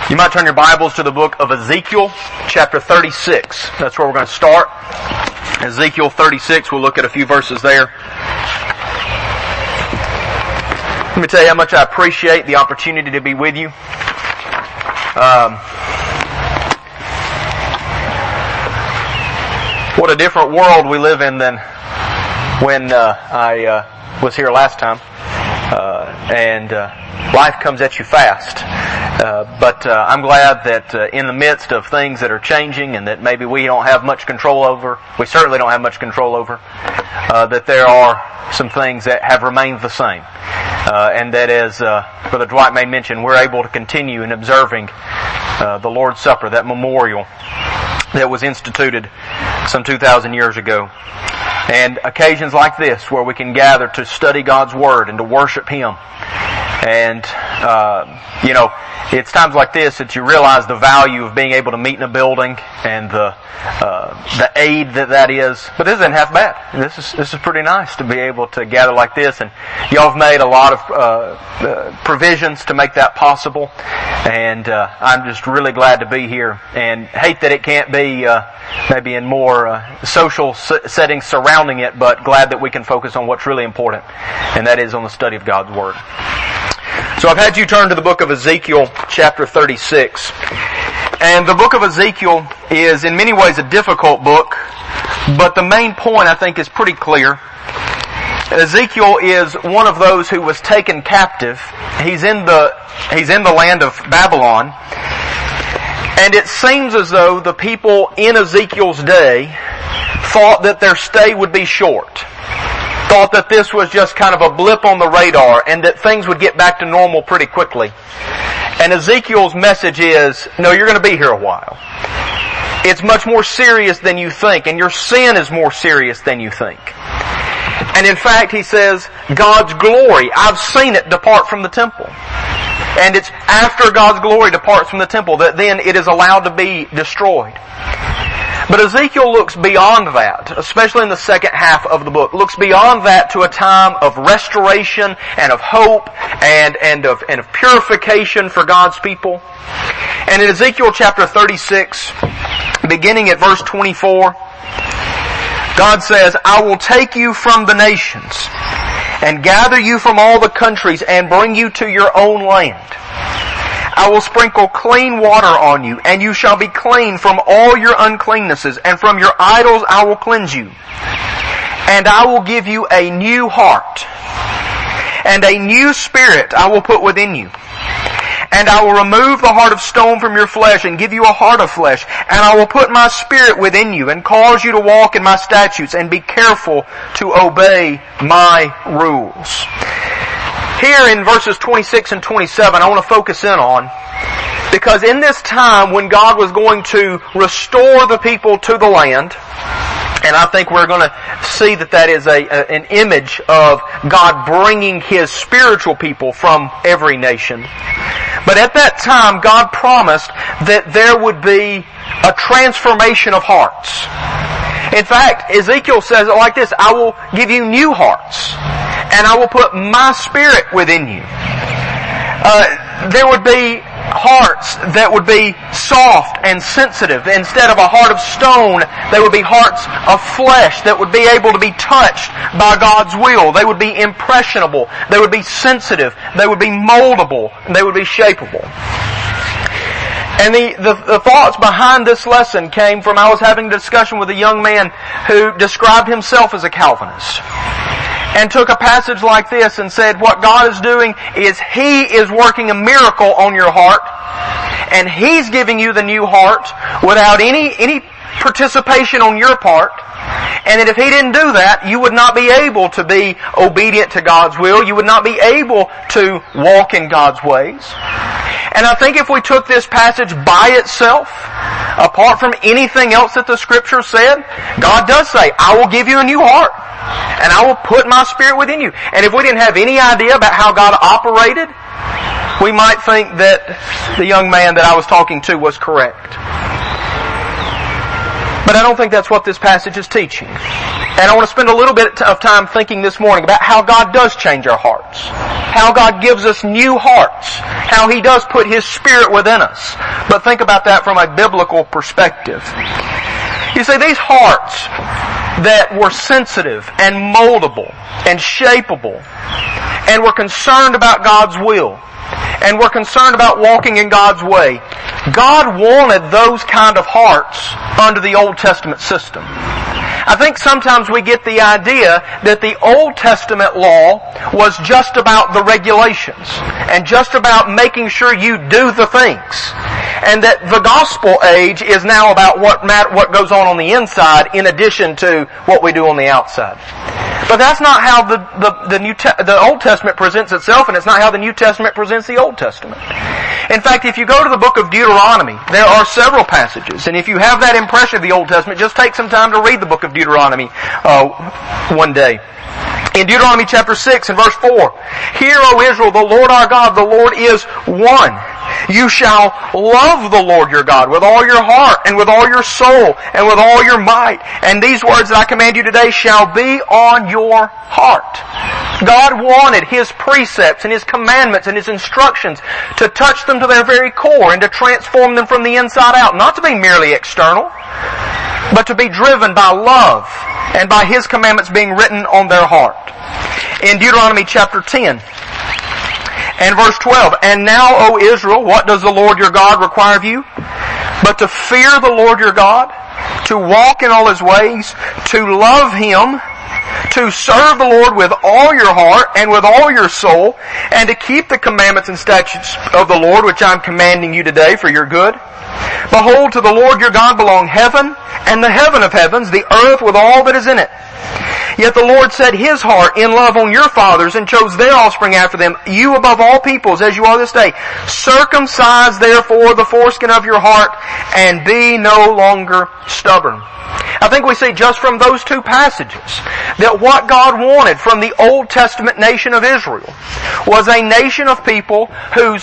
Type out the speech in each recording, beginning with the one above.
You might turn your Bibles to the book of Ezekiel, chapter 36. That's where we're going to start. Ezekiel 36, we'll look at a few verses there. Let me tell you how much I appreciate the opportunity to be with you. What a different world we live in than when I was here last time. Life comes at you fast. But I'm glad that in the midst of things that are changing and that maybe we don't have much control over, we certainly don't have much control over, that there are some things that have remained the same. And that, as Brother Dwight may mention, we're able to continue in observing the Lord's Supper, that memorial that was instituted some 2,000 years ago. And occasions like this where we can gather to study God's Word and to worship Him. And, it's times like this that you realize the value of being able to meet in a building and the aid that is. But this isn't half bad. This is pretty nice to be able to gather like this. And y'all have made a lot of provisions to make that possible. And I'm just really glad to be here. And hate that it can't be maybe in more social settings surrounding it, but glad that we can focus on what's really important, and that is on the study of God's Word. So I've had you turn to the book of Ezekiel, chapter 36. And the book of Ezekiel is in many ways a difficult book, but the main point I think is pretty clear. Ezekiel is one of those who was taken captive. He's in the land of Babylon. And it seems as though the people in Ezekiel's day thought that their stay would be short. Thought that this was just kind of a blip on the radar and that things would get back to normal pretty quickly. And Ezekiel's message is, no, you're going to be here a while. It's much more serious than you think, and your sin is more serious than you think. And in fact, he says, God's glory, I've seen it depart from the temple. And it's after God's glory departs from the temple that then it is allowed to be destroyed. But Ezekiel looks beyond that, especially in the second half of the book, looks beyond that to a time of restoration and of hope and of purification for God's people. And in Ezekiel chapter 36, beginning at verse 24, God says, I will take you from the nations and gather you from all the countries and bring you to your own land. I will sprinkle clean water on you, and you shall be clean from all your uncleannesses, and from your idols I will cleanse you. And I will give you a new heart, and a new spirit I will put within you. And I will remove the heart of stone from your flesh and give you a heart of flesh. And I will put my spirit within you and cause you to walk in my statutes and be careful to obey my rules. Here in verses 26 and 27, I want to focus in on, because in this time when God was going to restore the people to the land, and I think we're going to see that is an image of God bringing His spiritual people from every nation. But at that time, God promised that there would be a transformation of hearts. In fact, Ezekiel says it like this, I will give you new hearts, and I will put my spirit within you. There would be hearts that would be soft and sensitive. Instead of a heart of stone, they would be hearts of flesh that would be able to be touched by God's will. They would be impressionable. They would be sensitive. They would be moldable. And they would be shapeable. And the thoughts behind this lesson came from, I was having a discussion with a young man who described himself as a Calvinist. And took a passage like this and said, what God is doing is He is working a miracle on your heart, and He's giving you the new heart without any participation on your part. And that if He didn't do that, you would not be able to be obedient to God's will. You would not be able to walk in God's ways. And I think if we took this passage by itself, apart from anything else that the Scripture said, God does say, I will give you a new heart, and I will put my spirit within you. And if we didn't have any idea about how God operated, we might think that the young man that I was talking to was correct. But I don't think that's what this passage is teaching. And I want to spend a little bit of time thinking this morning about how God does change our hearts. How God gives us new hearts. How He does put His Spirit within us. But think about that from a biblical perspective. You see, these hearts that were sensitive and moldable and shapeable and were concerned about God's will and were concerned about walking in God's way, God wanted those kind of hearts under the Old Testament system. I think sometimes we get the idea that the Old Testament law was just about the regulations and just about making sure you do the things. And that the gospel age is now about what goes on the inside in addition to what we do on the outside. But that's not how the Old Testament presents itself, and it's not how the New Testament presents the Old Testament. In fact, if you go to the book of Deuteronomy, there are several passages, and if you have that impression of the Old Testament, just take some time to read the book of Deuteronomy one day. In Deuteronomy chapter 6 and verse 4, "Hear, O Israel, the Lord our God, the Lord is one. You shall love the Lord your God with all your heart and with all your soul and with all your might. And these words that I command you today shall be on your heart." God wanted His precepts and His commandments and His instructions to touch them to their very core and to transform them from the inside out. Not to be merely external, but to be driven by love and by His commandments being written on their heart. In Deuteronomy chapter 10 and verse 12, "And now, O Israel, what does the Lord your God require of you? But to fear the Lord your God, to walk in all His ways, to love Him, to serve the Lord with all your heart and with all your soul, and to keep the commandments and statutes of the Lord, which I am commanding you today for your good. Behold, to the Lord your God belong heaven and the heaven of heavens, the earth with all that is in it. Yet the Lord set His heart in love on your fathers and chose their offspring after them, you above all peoples, as you are this day. Circumcise therefore the foreskin of your heart, and be no longer stubborn." I think we see just from those two passages that what God wanted from the Old Testament nation of Israel was a nation of people who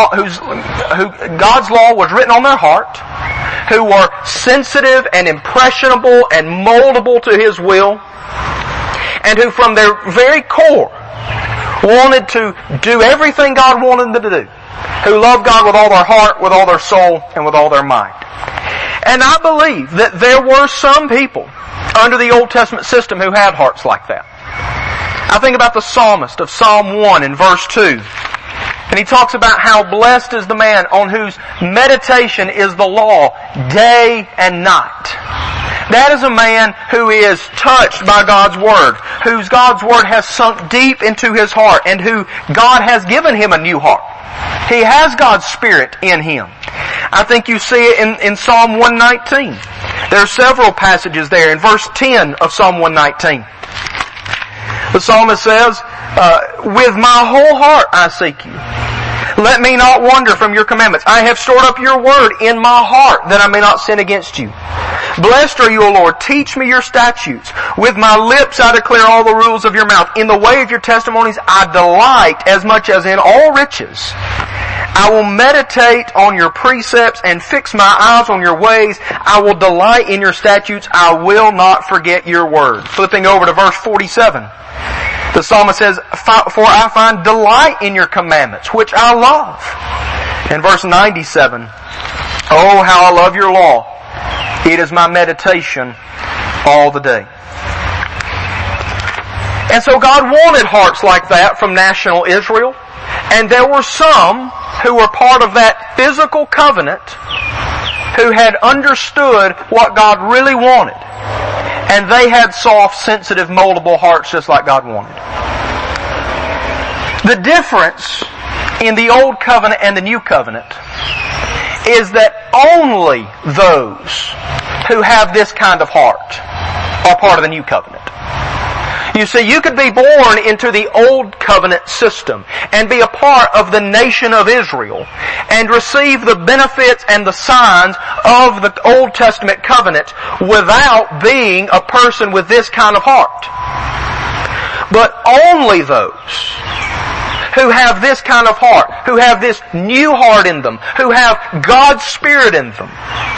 God's law was written on their heart, who were sensitive and impressionable and moldable to His will, and who from their very core wanted to do everything God wanted them to do, who loved God with all their heart, with all their soul, and with all their mind. And I believe that there were some people under the Old Testament system who had hearts like that. I think about the psalmist of Psalm 1 in verse 2. And he talks about how blessed is the man on whose meditation is the law day and night. That is a man who is touched by God's Word, whose God's Word has sunk deep into his heart, and who God has given him a new heart. He has God's Spirit in him. I think you see it in Psalm 119. There are several passages there. In verse 10 of Psalm 119, the psalmist says, "With my whole heart I seek you. Let me not wander from your commandments. I have stored up your word in my heart that I may not sin against you. Blessed are you, O Lord. Teach me your statutes. With my lips I declare all the rules of your mouth. In the way of your testimonies I delight as much as in all riches. I will meditate on your precepts and fix my eyes on your ways. I will delight in your statutes. I will not forget your word." Flipping over to verse 47. The psalmist says, "For I find delight in your commandments, which I love." In verse 97, "Oh, how I love your law. It is my meditation all the day." And so God wanted hearts like that from national Israel. And there were some who were part of that physical covenant who had understood what God really wanted. And they had soft, sensitive, moldable hearts just like God wanted. The difference in the Old Covenant and the New Covenant is that only those who have this kind of heart are part of the New Covenant. You see, you could be born into the Old Covenant system and be a part of the nation of Israel and receive the benefits and the signs of the Old Testament covenant without being a person with this kind of heart. But only those who have this kind of heart, who have this new heart in them, who have God's Spirit in them,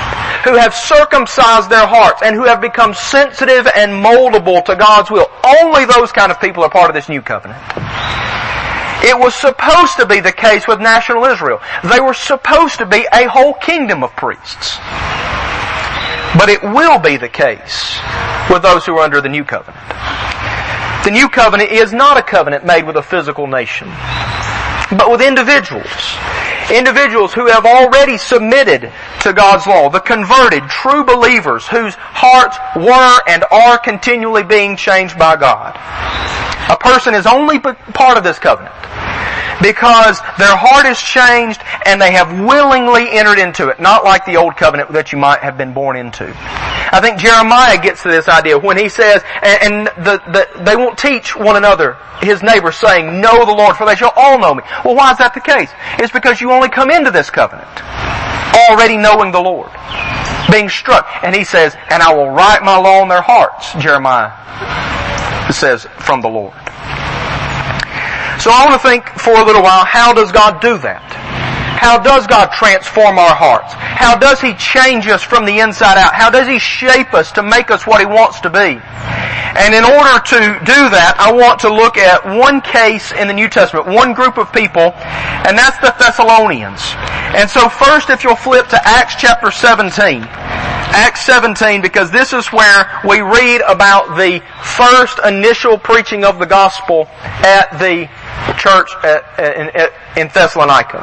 who have circumcised their hearts, and who have become sensitive and moldable to God's will. Only those kind of people are part of this new covenant. It was supposed to be the case with national Israel. They were supposed to be a whole kingdom of priests. But it will be the case with those who are under the new covenant. The new covenant is not a covenant made with a physical nation, but with individuals. Individuals who have already submitted to God's law. The converted, true believers whose hearts were and are continually being changed by God. A person is only part of this covenant because their heart is changed and they have willingly entered into it, not like the old covenant that you might have been born into. I think Jeremiah gets to this idea when he says, and they won't teach one another, his neighbors, saying, know the Lord, for they shall all know me. Well, why is that the case? It's because you only come into this covenant already knowing the Lord, being struck. And he says, and I will write my law in their hearts, Jeremiah says, from the Lord. So I want to think for a little while, how does God do that? How does God transform our hearts? How does He change us from the inside out? How does He shape us to make us what He wants to be? And in order to do that, I want to look at one case in the New Testament, one group of people, and that's the Thessalonians. And so first, if you'll flip to Acts chapter 17. Acts 17, because this is where we read about the first initial preaching of the gospel at the church in Thessalonica.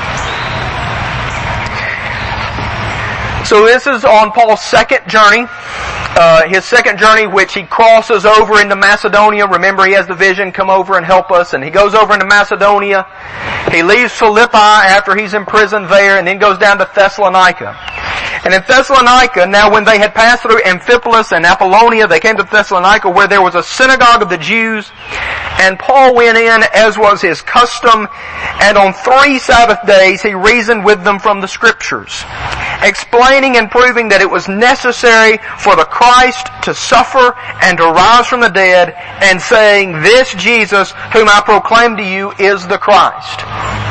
So this is on Paul's second journey. His second journey, which he crosses over into Macedonia. Remember, he has the vision, come over and help us. And he goes over into Macedonia. He leaves Philippi after he's imprisoned there and then goes down to Thessalonica. And in Thessalonica, now when they had passed through Amphipolis and Apollonia, they came to Thessalonica where there was a synagogue of the Jews. And Paul went in as was his custom. And on 3 Sabbath days he reasoned with them from the Scriptures, explaining and proving that it was necessary for the Christ to suffer and to rise from the dead, and saying, this Jesus whom I proclaim to you is the Christ.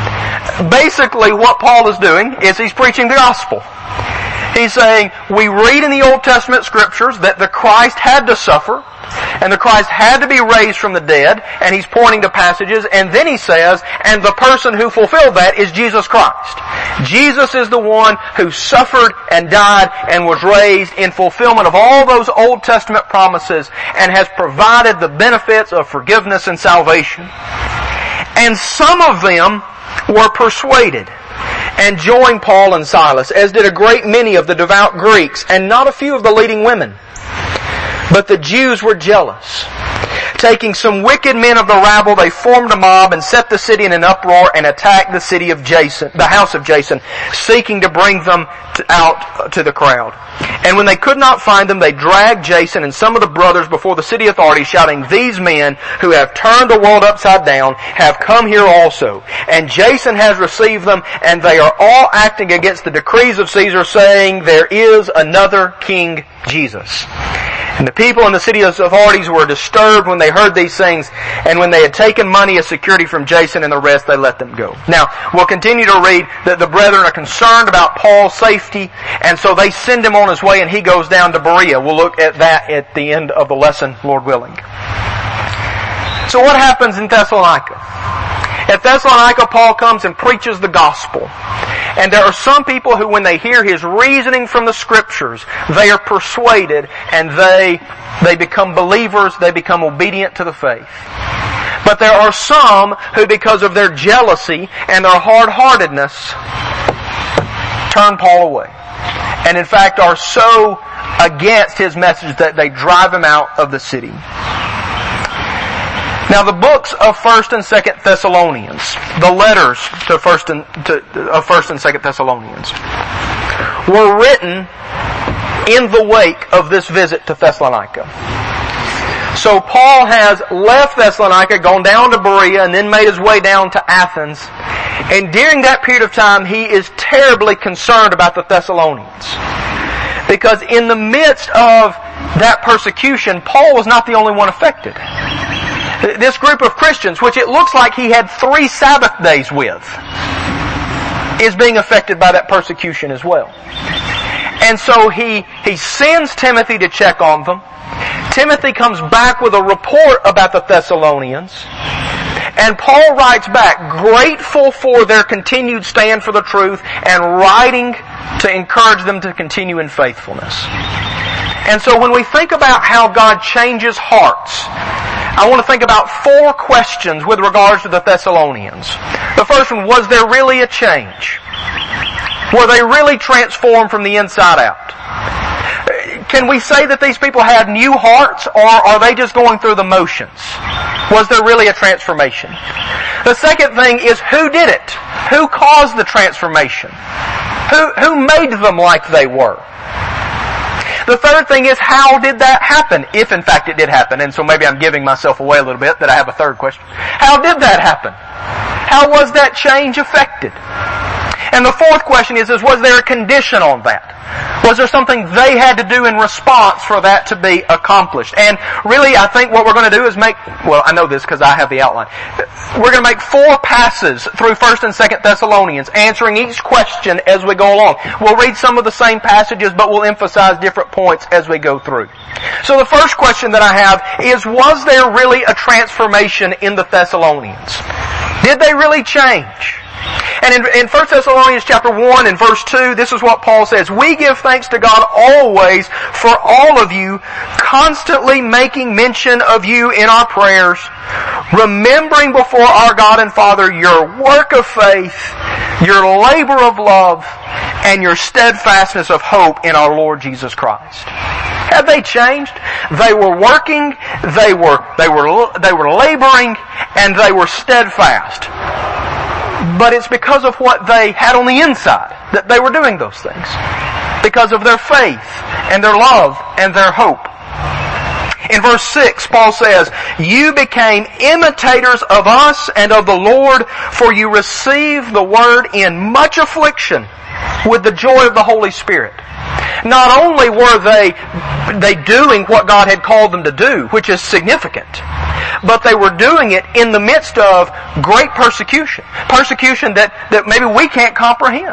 Basically what Paul is doing is he's preaching the gospel. He's saying, we read in the Old Testament Scriptures that the Christ had to suffer, and the Christ had to be raised from the dead, and he's pointing to passages, and then he says, and the person who fulfilled that is Jesus Christ. Jesus is the one who suffered and died and was raised in fulfillment of all those Old Testament promises and has provided the benefits of forgiveness and salvation. And some of them were persuaded and joined Paul and Silas, as did a great many of the devout Greeks and not a few of the leading women. But the Jews were jealous. Taking some wicked men of the rabble, they formed a mob and set the city in an uproar and attacked the city of Jason, the house of Jason, seeking to bring them out to the crowd. And when they could not find them, they dragged Jason and some of the brothers before the city authorities, shouting, these men who have turned the world upside down have come here also. And Jason has received them, and they are all acting against the decrees of Caesar, saying, there is another king, Jesus. And the people in the city authorities were disturbed when they heard these things, and when they had taken money as security from Jason and the rest, they let them go. Now, we'll continue to read that the brethren are concerned about Paul's safety, and so they send him on his way, and he goes down to Berea. We'll look at that at the end of the lesson, Lord willing. So what happens in Thessalonica? At Thessalonica, Paul comes and preaches the gospel. And there are some people who, when they hear his reasoning from the Scriptures, they are persuaded and they become believers, they become obedient to the faith. But there are some who, because of their jealousy and their hard-heartedness, turn Paul away. And in fact are so against his message that they drive him out of the city. Now the books of 1st and 2nd Thessalonians, the letters of 1st and 2nd Thessalonians, were written in the wake of this visit to Thessalonica. So Paul has left Thessalonica, gone down to Berea, and then made his way down to Athens. And during that period of time, he is terribly concerned about the Thessalonians. Because in the midst of that persecution, Paul was not the only one affected. This group of Christians, which it looks like he had 3 Sabbath days with, is being affected by that persecution as well. And so he sends Timothy to check on them. Timothy comes back with a report about the Thessalonians. And Paul writes back, grateful for their continued stand for the truth and writing to encourage them to continue in faithfulness. And so when we think about how God changes hearts, I want to think about 4 questions with regards to the Thessalonians. The first one, was there really a change? Were they really transformed from the inside out? Can we say that these people had new hearts, or are they just going through the motions? Was there really a transformation? The second thing is, who did it? Who caused the transformation? Who made them like they were? The third thing is, how did that happen? If in fact it did happen. And so maybe I'm giving myself away a little bit that I have a third question. How did that happen? How was that change affected? And the fourth question is was there a condition on that? Was there something they had to do in response for that to be accomplished? And really, I think what we're going to do is I know this because I have the outline. We're going to make 4 passes through 1st and 2nd Thessalonians, answering each question as we go along. We'll read some of the same passages, but we'll emphasize different points as we go through. So the first question that I have is, was there really a transformation in the Thessalonians? Did they really change? And in 1 Thessalonians chapter 1 and verse 2, this is what Paul says, we give thanks to God always for all of you, constantly making mention of you in our prayers, remembering before our God and Father your work of faith, your labor of love, and your steadfastness of hope in our Lord Jesus Christ. Have they changed? They were working, they were laboring, and they were steadfast. But it's because of what they had on the inside that they were doing those things. Because of their faith and their love and their hope. In verse 6, Paul says, you became imitators of us and of the Lord, for you received the word in much affliction with the joy of the Holy Spirit. Not only were they doing what God had called them to do, which is significant, but they were doing it in the midst of great persecution. Persecution that maybe we can't comprehend.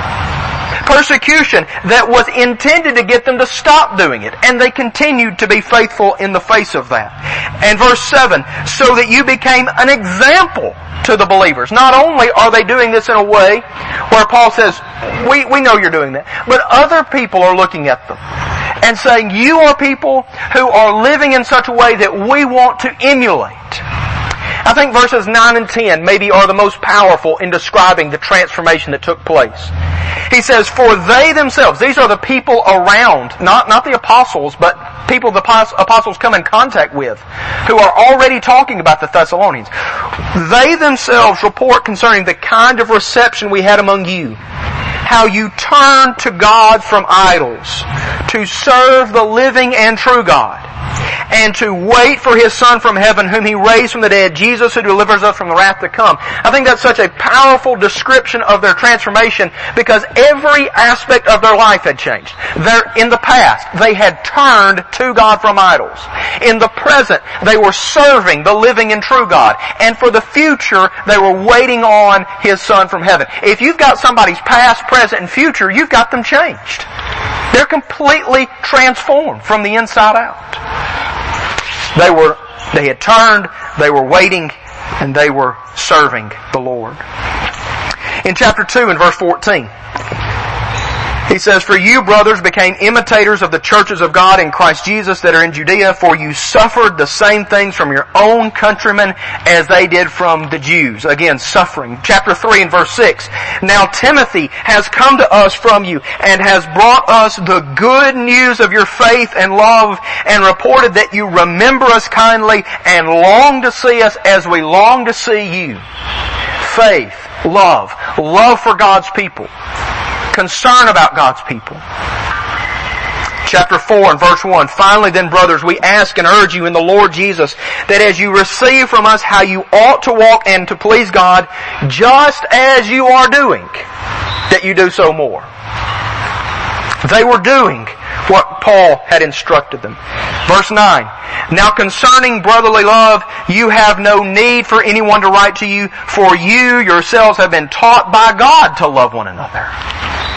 Persecution that was intended to get them to stop doing it. And they continued to be faithful in the face of that. And verse 7, so that you became an example to the believers. Not only are they doing this in a way where Paul says, we know you're doing that, but other people are looking at them and saying, you are people who are living in such a way that we want to emulate. I think verses 9 and 10 maybe are the most powerful in describing the transformation that took place. He says, for they themselves, these are the people around, not the apostles, but people the apostles come in contact with, who are already talking about the Thessalonians. They themselves report concerning the kind of reception we had among you, how you turned to God from idols, to serve the living and true God, and to wait for His Son from heaven, whom He raised from the dead, Jesus, who delivers us from the wrath to come. I think that's such a powerful description of their transformation, because every aspect of their life had changed. In the past, they had turned to God from idols. In the present, they were serving the living and true God. And for the future, they were waiting on His Son from heaven. If you've got somebody's past, present, and future, you've got them changed. They're completely transformed from the inside out. They had turned, they were waiting, and they were serving the Lord. In chapter 2 and verse 14, he says, for you, brothers, became imitators of the churches of God in Christ Jesus that are in Judea, for you suffered the same things from your own countrymen as they did from the Jews. Again, suffering. Chapter 3 and verse 6. Now Timothy has come to us from you and has brought us the good news of your faith and love, and reported that you remember us kindly and long to see us as we long to see you. Faith, love for God's people. Concern about God's people. Chapter 4 and verse 1. Finally then, brothers, we ask and urge you in the Lord Jesus that as you receive from us how you ought to walk and to please God, just as you are doing, that you do so more. They were doing what Paul had instructed them. Verse 9. Now concerning brotherly love, you have no need for anyone to write to you, for you yourselves have been taught by God to love one another.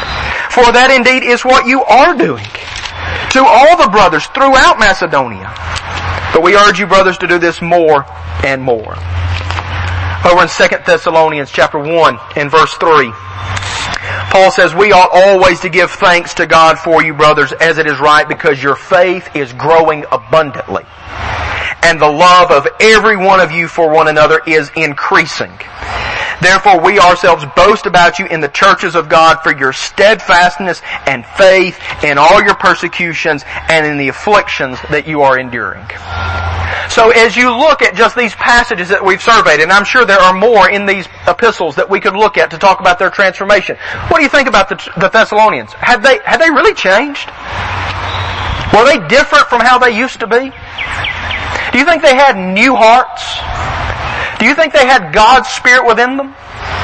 For that indeed is what you are doing to all the brothers throughout Macedonia. But we urge you, brothers, to do this more and more. Over in 2 Thessalonians chapter 1 and verse 3, Paul says, we ought always to give thanks to God for you, brothers, as it is right, because your faith is growing abundantly, and the love of every one of you for one another is increasing. Therefore we ourselves boast about you in the churches of God for your steadfastness and faith in all your persecutions and in the afflictions that you are enduring. So as you look at just these passages that we've surveyed, and I'm sure there are more in these epistles that we could look at to talk about their transformation. What do you think about the Thessalonians? Had they really changed? Were they different from how they used to be? Do you think they had new hearts? Do you think they had God's Spirit within them?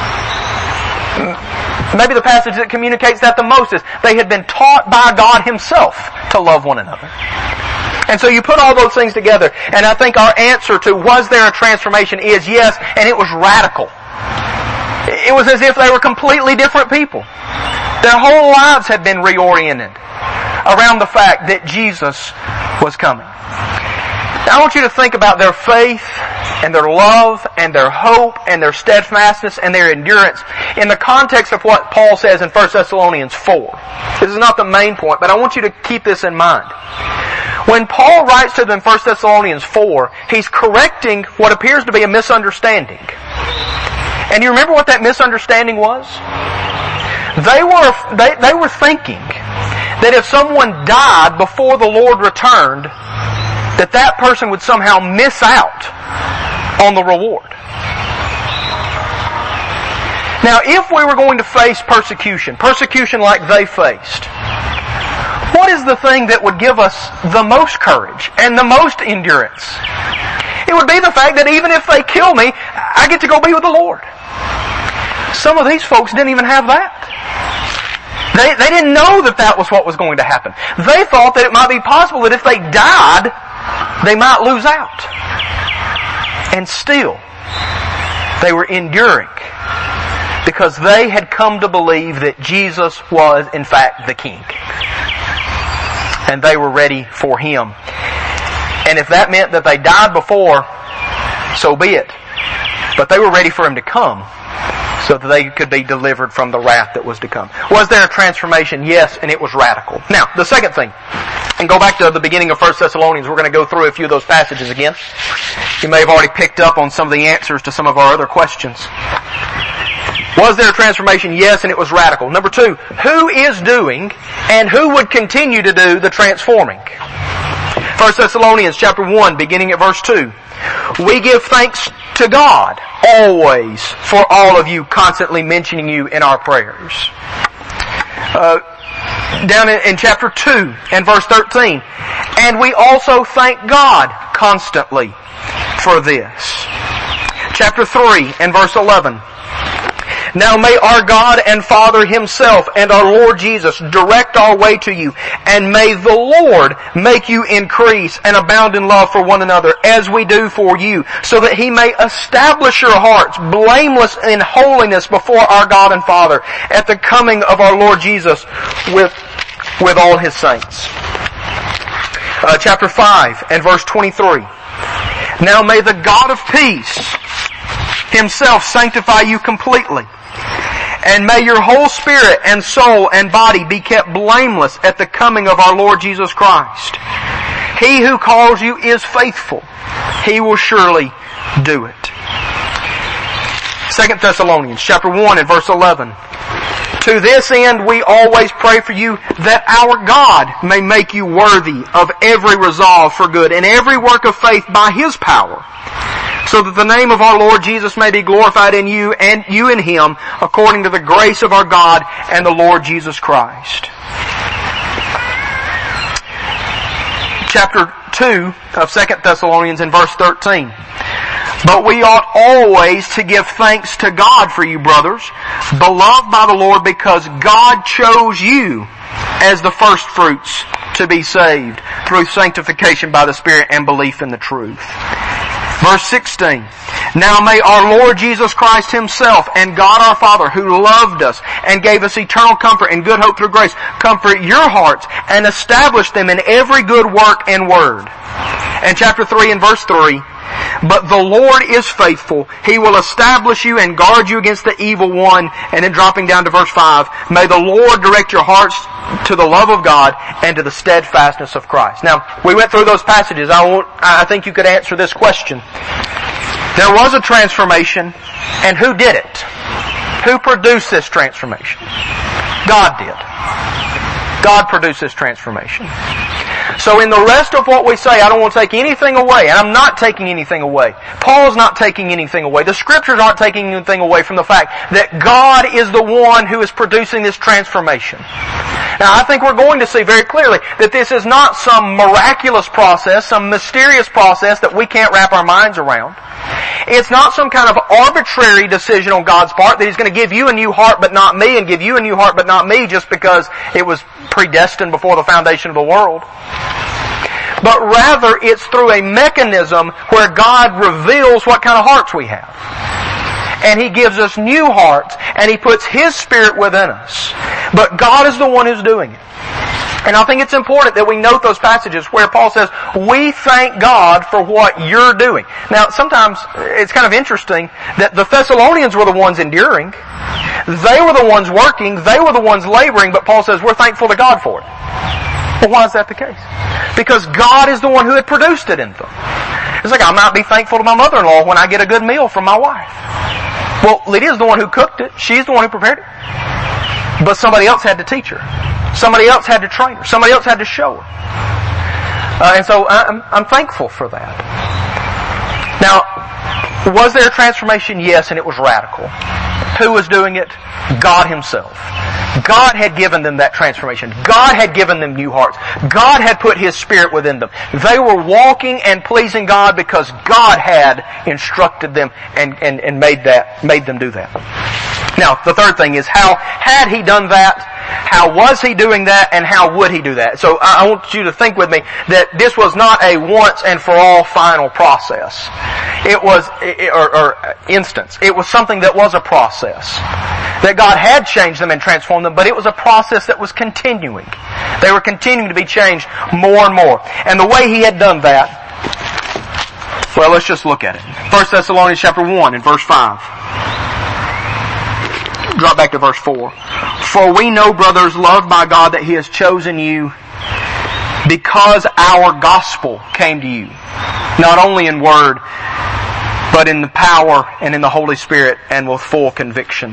Maybe the passage that communicates that the most is they had been taught by God Himself to love one another. And so you put all those things together, and I think our answer to was there a transformation is yes, and it was radical. It was as if they were completely different people. Their whole lives had been reoriented around the fact that Jesus was coming. Now I want you to think about their faith and their love and their hope and their steadfastness and their endurance in the context of what Paul says in 1 Thessalonians 4. This is not the main point, but I want you to keep this in mind. When Paul writes to them in 1 Thessalonians 4, he's correcting what appears to be a misunderstanding. And you remember what that misunderstanding was? They were thinking that if someone died before the Lord returned, that person would somehow miss out on the reward. Now, if we were going to face persecution like they faced, what is the thing that would give us the most courage and the most endurance? It would be the fact that even if they kill me, I get to go be with the Lord. Some of these folks didn't even have that. They didn't know that was what was going to happen. They thought that it might be possible that if they died, they might lose out. And still, they were enduring because they had come to believe that Jesus was, in fact, the King. And they were ready for Him. And if that meant that they died before, so be it. But they were ready for Him to come so that they could be delivered from the wrath that was to come. Was there a transformation? Yes, and it was radical. Now, the second thing, and go back to the beginning of 1 Thessalonians, we're going to go through a few of those passages again. You may have already picked up on some of the answers to some of our other questions. Was there a transformation? Yes, and it was radical. Number 2, who is doing and who would continue to do the transforming? 1 Thessalonians chapter 1, beginning at verse 2. We give thanks to God always for all of you, constantly mentioning you in our prayers. Down in chapter 2 and verse 13. And we also thank God constantly for this. Chapter 3 and verse 11. Now may our God and Father Himself and our Lord Jesus direct our way to you, and may the Lord make you increase and abound in love for one another as we do for you, so that He may establish your hearts blameless in holiness before our God and Father at the coming of our Lord Jesus with all His saints. Chapter 5 and verse 23. Now may the God of peace Himself sanctify you completely, and may your whole spirit and soul and body be kept blameless at the coming of our Lord Jesus Christ. He who calls you is faithful. He will surely do it. 2 Thessalonians chapter 1 and verse 11. To this end we always pray for you, that our God may make you worthy of every resolve for good and every work of faith by His power, so that the name of our Lord Jesus may be glorified in you and you in Him, according to the grace of our God and the Lord Jesus Christ. Chapter 2 of 2 Thessalonians in verse 13. But we ought always to give thanks to God for you, brothers, beloved by the Lord, because God chose you as the first fruits to be saved through sanctification by the Spirit and belief in the truth. Verse 16. Now may our Lord Jesus Christ Himself and God our Father, who loved us and gave us eternal comfort and good hope through grace, comfort your hearts and establish them in every good work and word. And chapter 3 and verse 3. But the Lord is faithful. He will establish you and guard you against the evil one. And then dropping down to verse 5. May the Lord direct your hearts to the love of God and to the steadfastness of Christ. Now, we went through those passages. I think you could answer this question. There was a transformation, and who did it? Who produced this transformation? God did. God produced this transformation. So in the rest of what we say, I don't want to take anything away, and I'm not taking anything away. Paul's not taking anything away. The Scriptures aren't taking anything away from the fact that God is the one who is producing this transformation. Now, I think we're going to see very clearly that this is not some miraculous process, some mysterious process that we can't wrap our minds around. It's not some kind of arbitrary decision on God's part that He's going to give you a new heart but not me, and give you a new heart but not me just because it was predestined before the foundation of the world. But rather, it's through a mechanism where God reveals what kind of hearts we have. And He gives us new hearts, and He puts His Spirit within us. But God is the one who's doing it. And I think it's important that we note those passages where Paul says, we thank God for what you're doing. Now, sometimes it's kind of interesting that the Thessalonians were the ones enduring. They were the ones working. They were the ones laboring. But Paul says, we're thankful to God for it. Well, why is that the case? Because God is the one who had produced it in them. It's like, I might be thankful to my mother-in-law when I get a good meal from my wife. Well, Lydia's the one who cooked it. She's the one who prepared it. But somebody else had to teach her. Somebody else had to train her. Somebody else had to show her. And so I'm thankful for that. Now, was there a transformation? Yes, and it was radical. Who was doing it? God Himself. God had given them that transformation. God had given them new hearts. God had put His Spirit within them. They were walking and pleasing God because God had instructed them and made them do that. Now, the third thing is, how had He done that? How was He doing that? And how would He do that? So I want you to think with me that this was not a once and for all final process. It was, or instance. It was something that was a process. That God had changed them and transformed them, but it was a process that was continuing. They were continuing to be changed more and more. And the way He had done that, well, let's just look at it. 1 Thessalonians chapter 1 and verse 5. Drop back to verse 4. For we know, brothers, loved by God, that He has chosen you because our gospel came to you. Not only in word, but in the power and in the Holy Spirit and with full conviction.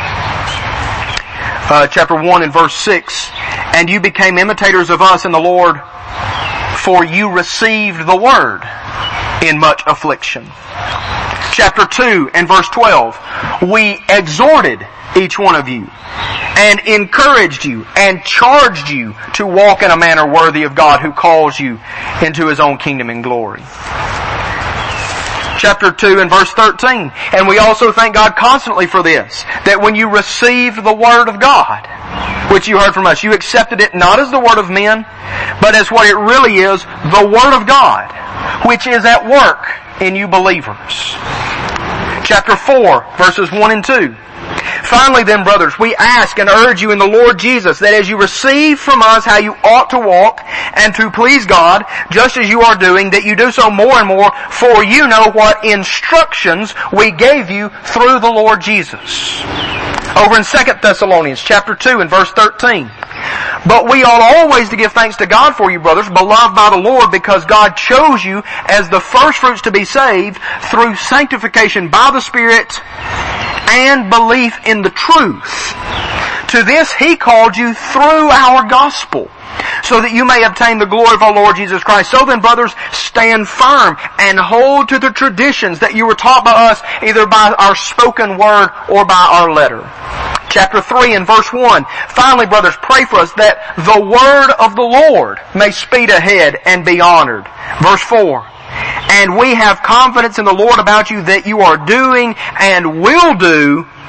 Chapter 1 and verse 6. And you became imitators of us in the Lord, for you received the word in much affliction. Chapter 2 and verse 12. We exhorted each one of you, and encouraged you, and charged you to walk in a manner worthy of God who calls you into His own kingdom and glory. Chapter 2 and verse 13. And we also thank God constantly for this, that when you received the Word of God, which you heard from us, you accepted it not as the word of men, but as what it really is, the Word of God, which is at work in you believers. Chapter 4, verses 1 and 2. Finally then, brothers, we ask and urge you in the Lord Jesus that as you receive from us how you ought to walk and to please God, just as you are doing, that you do so more and more, for you know what instructions we gave you through the Lord Jesus. Over in 2 Thessalonians chapter 2 and verse 13. But we ought always to give thanks to God for you, brothers, beloved by the Lord, because God chose you as the firstfruits to be saved through sanctification by the Spirit and belief in the truth. To this He called you through our gospel, so that you may obtain the glory of our Lord Jesus Christ. So then, brothers, stand firm and hold to the traditions that you were taught by us, either by our spoken word or by our letter. Chapter 3 and verse 1. Finally, brothers, pray for us that the word of the Lord may speed ahead and be honored. Verse 4. And we have confidence in the Lord about you that you are doing and will do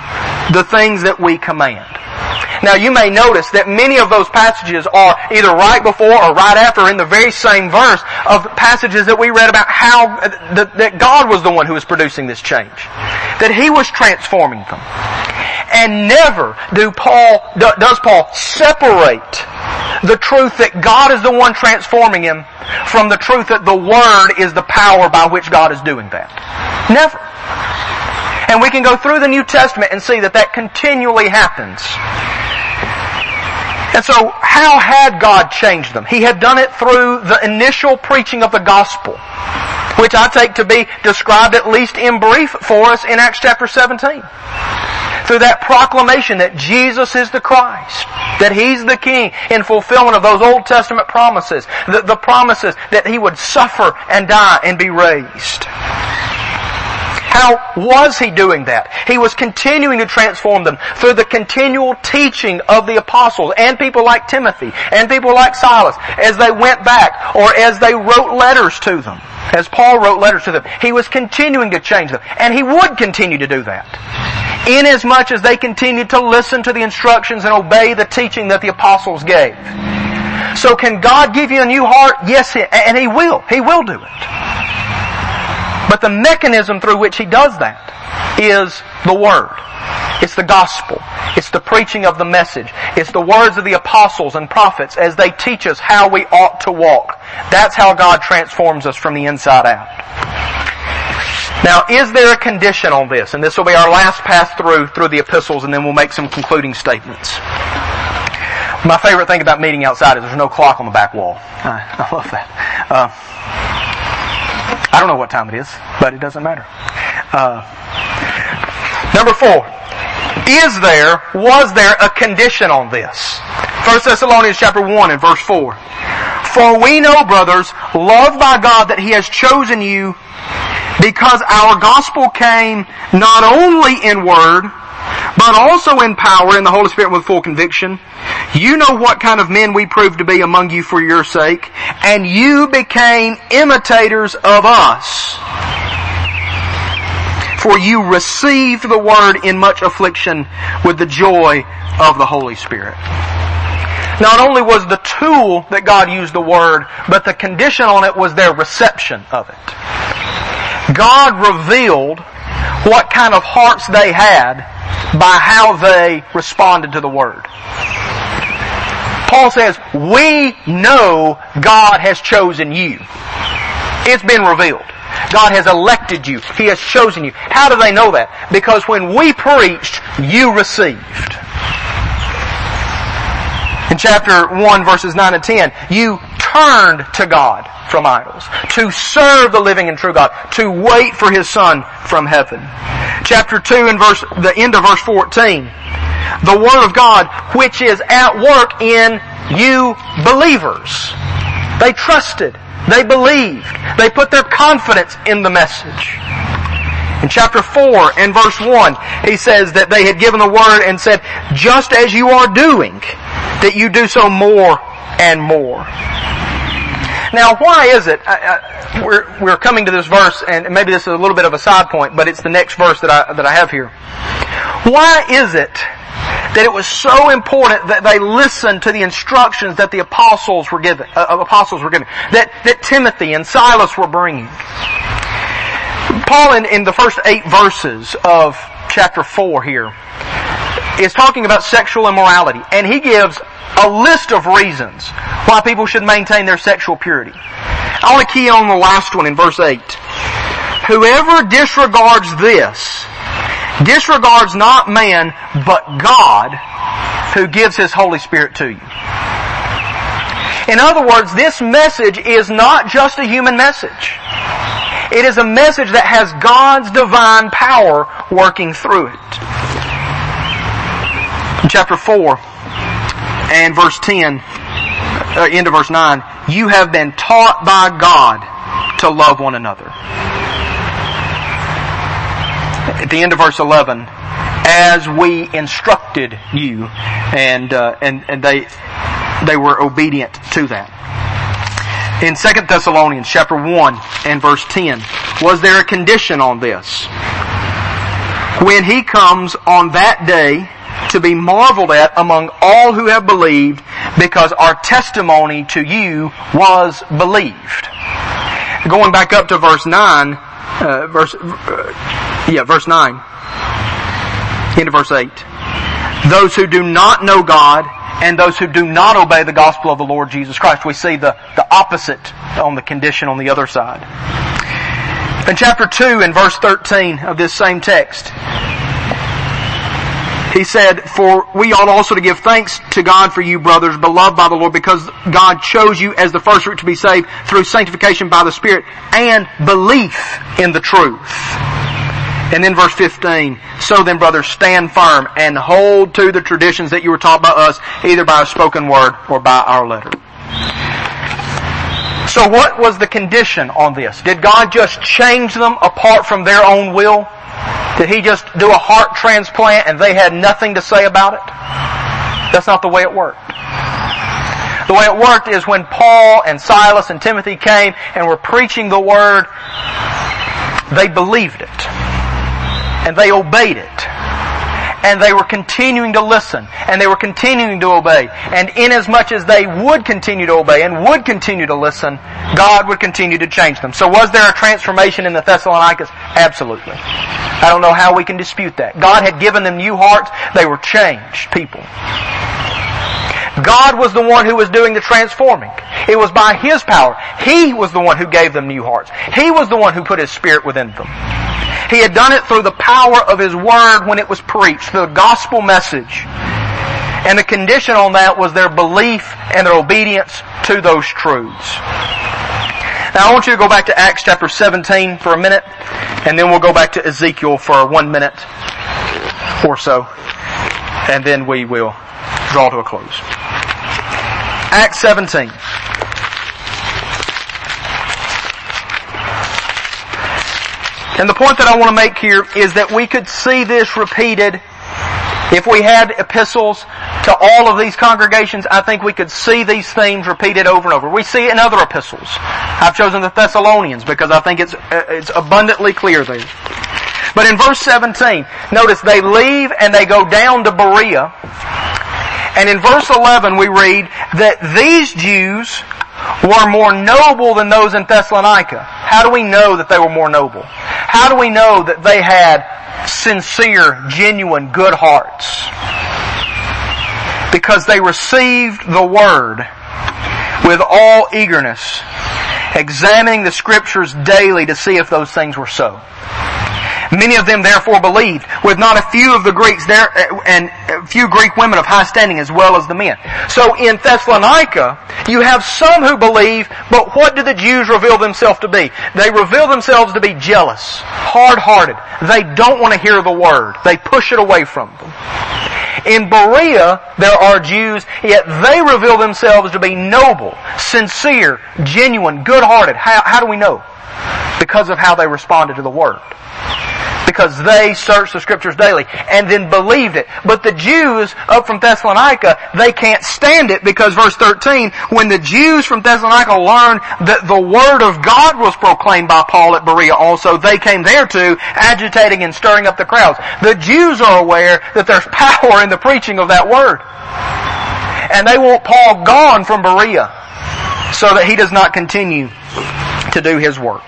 the things that we command. Now you may notice that many of those passages are either right before or right after in the very same verse of passages that we read about how that God was the one who was producing this change. That He was transforming them. And never does Paul separate the truth that God is the one transforming him from the truth that the Word is the power by which God is doing that. Never. And we can go through the New Testament and see that that continually happens. And so, how had God changed them? He had done it through the initial preaching of the gospel, which I take to be described at least in brief for us in Acts chapter 17. Through that proclamation that Jesus is the Christ, that He's the King in fulfillment of those Old Testament promises, the promises that He would suffer and die and be raised. How was He doing that? He was continuing to transform them through the continual teaching of the apostles and people like Timothy and people like Silas as they went back or as they wrote letters to them. As Paul wrote letters to them. He was continuing to change them. And He would continue to do that. Inasmuch as they continued to listen to the instructions and obey the teaching that the apostles gave. So can God give you a new heart? Yes, and He will. He will do it. But the mechanism through which He does that is the Word. It's the gospel. It's the preaching of the message. It's the words of the apostles and prophets as they teach us how we ought to walk. That's how God transforms us from the inside out. Now, is there a condition on this? And this will be our last pass through the epistles, and then we'll make some concluding statements. My favorite thing about meeting outside is there's no clock on the back wall. I love that. I don't know what time it is, but it doesn't matter. Number 4. Was there a condition on this? 1 Thessalonians chapter 1 and verse 4. For we know, brothers, loved by God, that He has chosen you, because our gospel came not only in word, but also in power, in the Holy Spirit with full conviction. You know what kind of men we proved to be among you for your sake, and you became imitators of us. For you received the word in much affliction with the joy of the Holy Spirit. Not only was the tool that God used the word, but the condition on it was their reception of it. God revealed what kind of hearts they had by how they responded to the word. Paul says, we know God has chosen you. It's been revealed. God has elected you. He has chosen you. How do they know that? Because when we preached, you received. In chapter 1 verses 9 and 10, you turned to God from idols, to serve the living and true God, to wait for His Son from heaven. Chapter 2 and the end of verse 14, the Word of God which is at work in you believers. They trusted. They believed. They put their confidence in the message. In chapter 4 and verse 1, he says that they had given the word and said, just as you are doing, that you do so more and more. Now, why is it, we're coming to this verse, and maybe this is a little bit of a side point, but it's the next verse that I have here. Why is it that it was so important that they listened to the instructions that the apostles were given, that Timothy and Silas were bringing? Paul, in the first 8 verses of chapter 4 here, is talking about sexual immorality, and he gives a list of reasons why people should maintain their sexual purity. I want to key on the last one in verse 8. Whoever disregards this, disregards not man, but God, who gives His Holy Spirit to you. In other words, this message is not just a human message. It is a message that has God's divine power working through it. In chapter 4 and verse 10, end of verse 9, you have been taught by God to love one another. At the end of verse 11, as we instructed you, and they were obedient to that. In 2 Thessalonians chapter 1 and verse 10, was there a condition on this? when He comes on that day to be marveled at among all who have believed, because our testimony to you was believed. Going back up to verse 9, verse 9, into verse 8. Those who do not know God and those who do not obey the gospel of the Lord Jesus Christ. We see the opposite on the condition on the other side. In chapter 2 and verse 13 of this same text, he said, "For we ought also to give thanks to God for you, brothers, beloved by the Lord, because God chose you as the first fruit to be saved through sanctification by the Spirit and belief in the truth." And then verse 15, "So then, brothers, stand firm and hold to the traditions that you were taught by us, either by a spoken word or by our letter." So what was the condition on this? Did God just change them apart from their own will? Did He just do a heart transplant and they had nothing to say about it? That's not the way it worked. The way it worked is when Paul and Silas and Timothy came and were preaching the Word, they believed it. And they obeyed it. And they were continuing to listen. And they were continuing to obey. And inasmuch as they would continue to obey and would continue to listen, God would continue to change them. So was there a transformation in the Thessalonians? Absolutely. I don't know how we can dispute that. God had given them new hearts. They were changed people. God was the one who was doing the transforming. It was by His power. He was the one who gave them new hearts. He was the one who put His Spirit within them. He had done it through the power of His Word when it was preached, the gospel message. And the condition on that was their belief and their obedience to those truths. Now I want you to go back to Acts chapter 17 for a minute, and then we'll go back to Ezekiel for 1 minute or so, and then we will draw to a close. Acts 17. And the point that I want to make here is that we could see this repeated. If we had epistles to all of these congregations, I think we could see these themes repeated over and over. We see it in other epistles. I've chosen the Thessalonians because I think it's abundantly clear there. But in verse 17, notice they leave and they go down to Berea. And in verse 11 we read that these Jews were more noble than those in Thessalonica. How do we know that they were more noble? How do we know that they had sincere, genuine, good hearts? Because they received the Word with all eagerness, examining the Scriptures daily to see if those things were so. Many of them therefore believed, with not a few of the Greeks there, and a few Greek women of high standing as well as the men. So in Thessalonica, you have some who believe, but what do the Jews reveal themselves to be? They reveal themselves to be jealous, hard-hearted. They don't want to hear the Word. They push it away from them. In Berea, there are Jews, yet they reveal themselves to be noble, sincere, genuine, good-hearted. How do we know? Because of how they responded to the Word. Because they searched the Scriptures daily and then believed it. But the Jews up from Thessalonica, they can't stand it because verse 13, when the Jews from Thessalonica learned that the Word of God was proclaimed by Paul at Berea also, they came there too, agitating and stirring up the crowds. The Jews are aware that there's power in the preaching of that Word. And they want Paul gone from Berea so that he does not continue to do his work.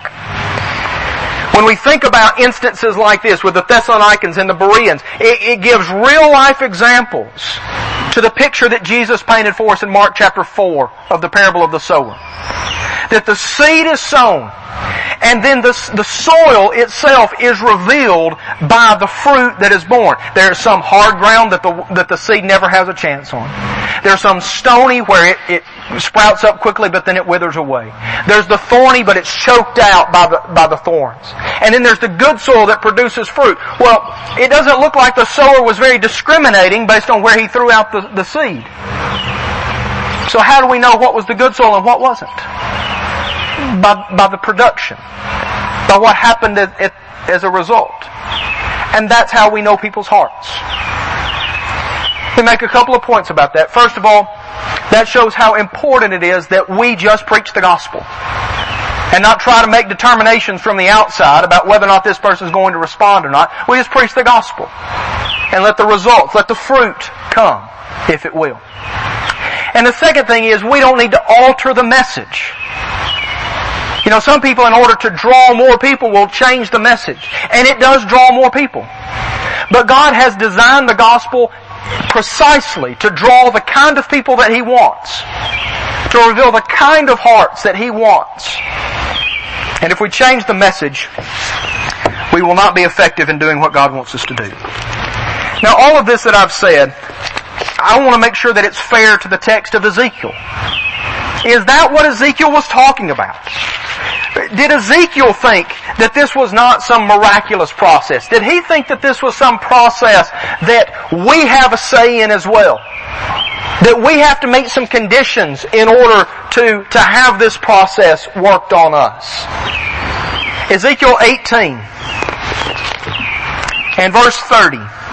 When we think about instances like this with the Thessalonians and the Bereans, it gives real life examples to the picture that Jesus painted for us in Mark chapter 4 of the parable of the sower. That the seed is sown, and then the soil itself is revealed by the fruit that is born. There is some hard ground that the seed never has a chance on. There's some stony where it sprouts up quickly, but then it withers away. There's the thorny, but it's choked out by the thorns. And then there's the good soil that produces fruit. Well, it doesn't look like the sower was very discriminating based on where he threw out the seed. So how do we know what was the good soil and what wasn't? By the production. By what happened as a result. And that's how we know people's hearts. We make a couple of points about that. First of all, that shows how important it is that we just preach the gospel. and not try to make determinations from the outside about whether or not this person is going to respond or not. We just preach the gospel and let the results, let the fruit come, if it will. And the second thing is we don't need to alter the message. You know, some people, in order to draw more people, will change the message. And it does draw more people. But God has designed the gospel precisely to draw the kind of people that He wants. To reveal the kind of hearts that He wants. And if we change the message, we will not be effective in doing what God wants us to do. Now, all of this that I've said, I want to make sure that it's fair to the text of Ezekiel. Is that what Ezekiel was talking about? Did Ezekiel think that this was not some miraculous process? Did he think that this was some process that we have a say in as well? That we have to meet some conditions in order to have this process worked on us? Ezekiel 18 and verse 30.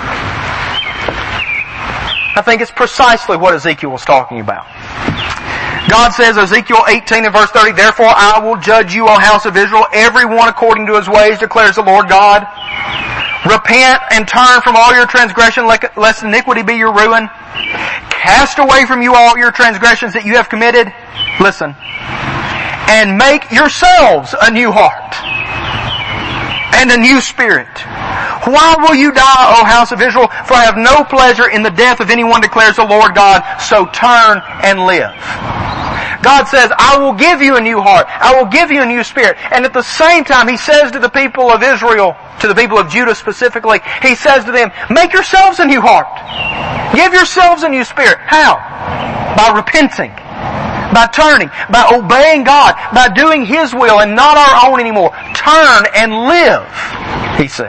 I think it's precisely what Ezekiel was talking about. God says, Ezekiel 18 and verse 30, "Therefore I will judge you, O house of Israel, every one according to his ways, declares the Lord God. Repent and turn from all your transgression, lest iniquity be your ruin. Cast away from you all your transgressions that you have committed." Listen. "And make yourselves a new heart and a new spirit. Why will you die, O house of Israel? For I have no pleasure in the death of anyone, declares the Lord God. So turn and live." God says, I will give you a new heart. I will give you a new spirit. And at the same time, He says to the people of Israel, to the people of Judah specifically, He says to them, make yourselves a new heart. Give yourselves a new spirit. How? By repenting. By turning. By obeying God. By doing His will and not our own anymore. Turn and live, He says.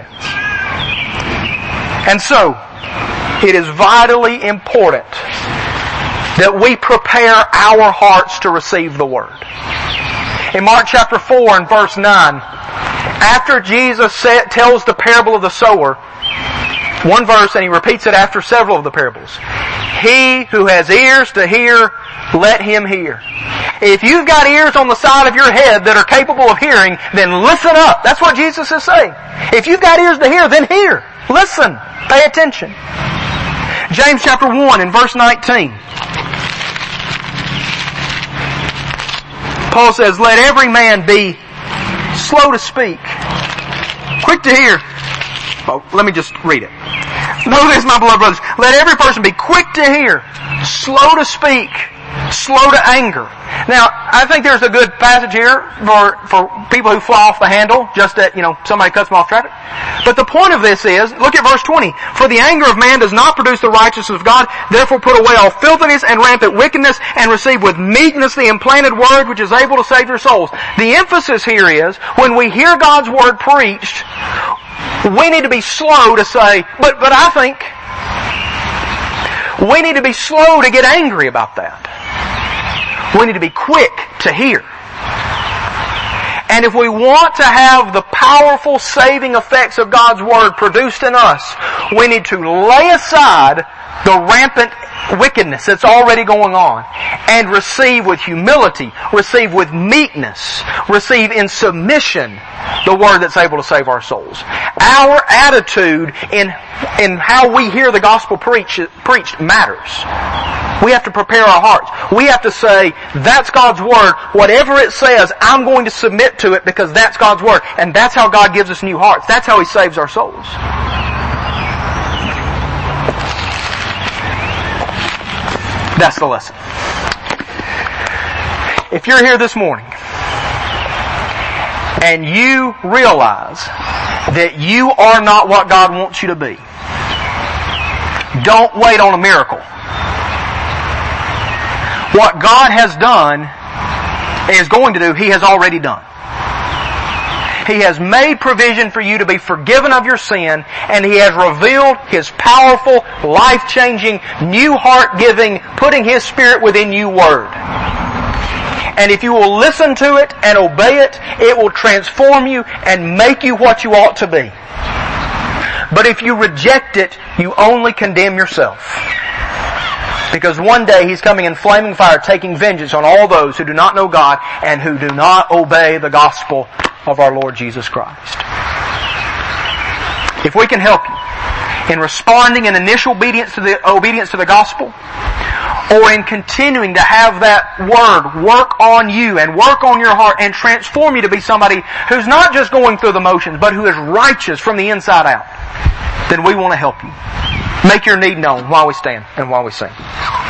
And so, it is vitally important that we prepare our hearts to receive the Word. In Mark chapter 4 and verse 9, after Jesus tells the parable of the sower, one verse, and He repeats it after several of the parables. "He who has ears to hear, let him hear." If you've got ears on the side of your head that are capable of hearing, then listen up. That's what Jesus is saying. If you've got ears to hear, then hear. Listen. Pay attention. James chapter 1 and verse 19. Paul says, "Let every man be slow to speak, quick to hear." Oh, let me just read it. "Know this, my beloved brothers. Let every person be quick to hear, slow to speak, slow to anger." Now, I think there's a good passage here for people who fly off the handle, just that, somebody cuts them off traffic. But the point of this is, look at verse 20. "For the anger of man does not produce the righteousness of God. Therefore put away all filthiness and rampant wickedness, and receive with meekness the implanted word which is able to save your souls." The emphasis here is, when we hear God's word preached, we need to be slow to say, but I think. We need to be slow to get angry about that. We need to be quick to hear. And if we want to have the powerful saving effects of God's Word produced in us, we need to lay aside the rampant wickedness that's already going on and receive with humility, receive with meekness, receive in submission the Word that's able to save our souls. Our attitude in how we hear the gospel preached matters. We have to prepare our hearts. We have to say, that's God's Word. Whatever it says, I'm going to submit to it because that's God's Word. And that's how God gives us new hearts. That's how He saves our souls. That's the lesson. If you're here this morning and you realize that you are not what God wants you to be, don't wait on a miracle. What God has done, is going to do, He has already done. He has made provision for you to be forgiven of your sin, and He has revealed His powerful, life-changing, new heart-giving, putting His Spirit within you Word. And if you will listen to it and obey it, it will transform you and make you what you ought to be. But if you reject it, you only condemn yourself. Because one day He's coming in flaming fire, taking vengeance on all those who do not know God and who do not obey the gospel of our Lord Jesus Christ. If we can help you in responding in initial obedience to the gospel, or in continuing to have that Word work on you and work on your heart and transform you to be somebody who's not just going through the motions, but who is righteous from the inside out, then we want to help you. Make your need known while we stand and while we sing.